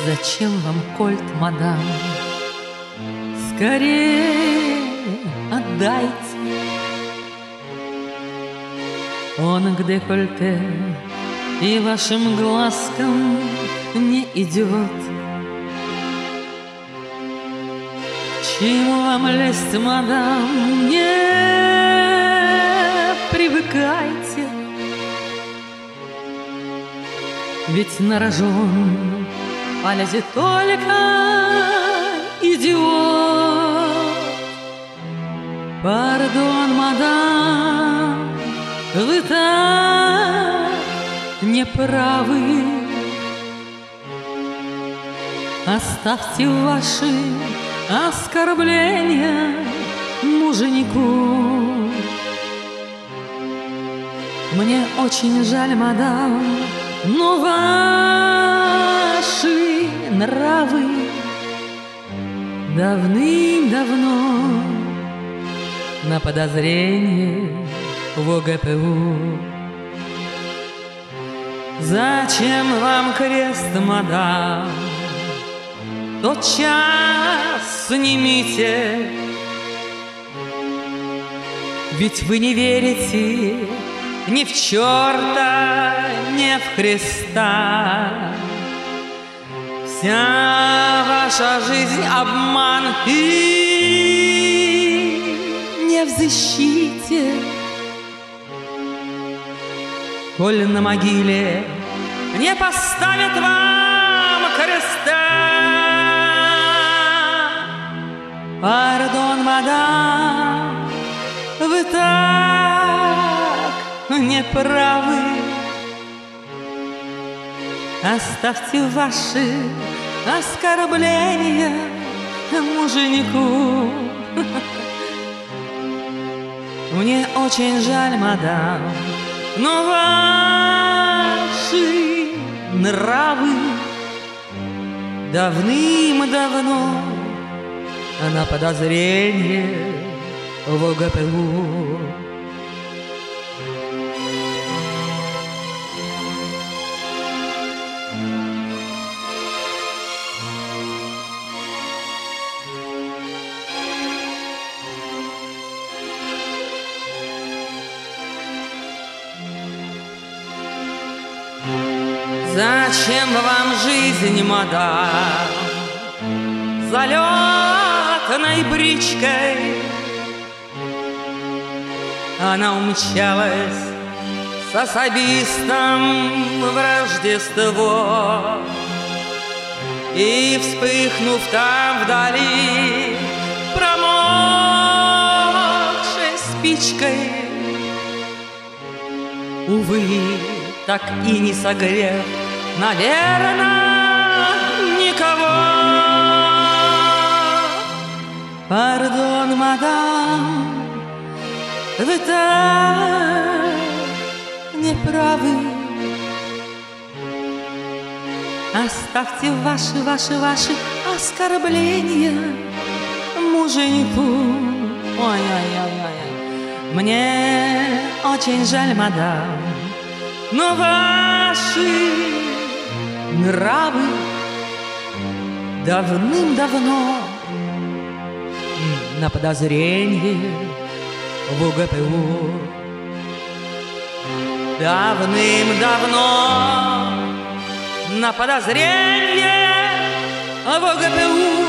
Зачем вам кольт, мадам? Скорее отдайте. Он к декольте и вашим глазкам не идет. Чему вам лезть, мадам? Не привыкайте, ведь на рожон полезет только идиот. Пардон, мадам, вы так неправы. Оставьте ваши оскорбления муженику. Мне очень жаль, мадам, но ваши нравы давным-давно на подозрение в ОГПУ. Зачем вам крест, мадам? Тотчас снимите, ведь вы не верите ни в черта, ни в Христа. Вся ваша жизнь обман и не в защите. Коль на могиле не поставят вам креста. Пардон, мадам, вы так неправы. Оставьте ваши оскорбления муженику. Мне очень жаль, мадам, но ваши нравы давным-давно на подозрение в ОГПУ. Зачем вам жизнь, мадам, залетной бричкой? Она умчалась с особистом в Рождество, и, вспыхнув там вдали промокшей спичкой, увы, так и не согрев, наверно, никого. Пардон, мадам, вы так неправы. Оставьте ваши оскорбления муженику. Ой-ой-ой-ой, мне очень жаль, мадам, но ваши нравы давным-давно на подозрение в ОГПУ. Давным-давно на подозрение в ОГПУ.